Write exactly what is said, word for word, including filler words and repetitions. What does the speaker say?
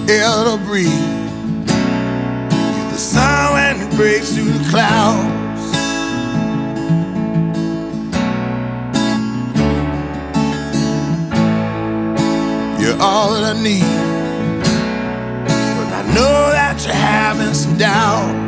air to breathe. You're the sun when it breaks through the clouds. You're all that I need, but I know that you're having some doubt.